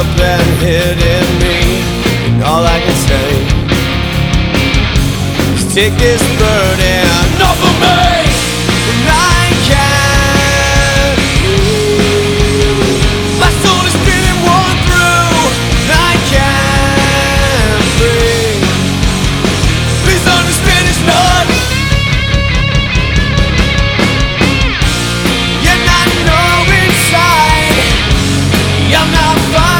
up and hitting me. And all I can say is take this burden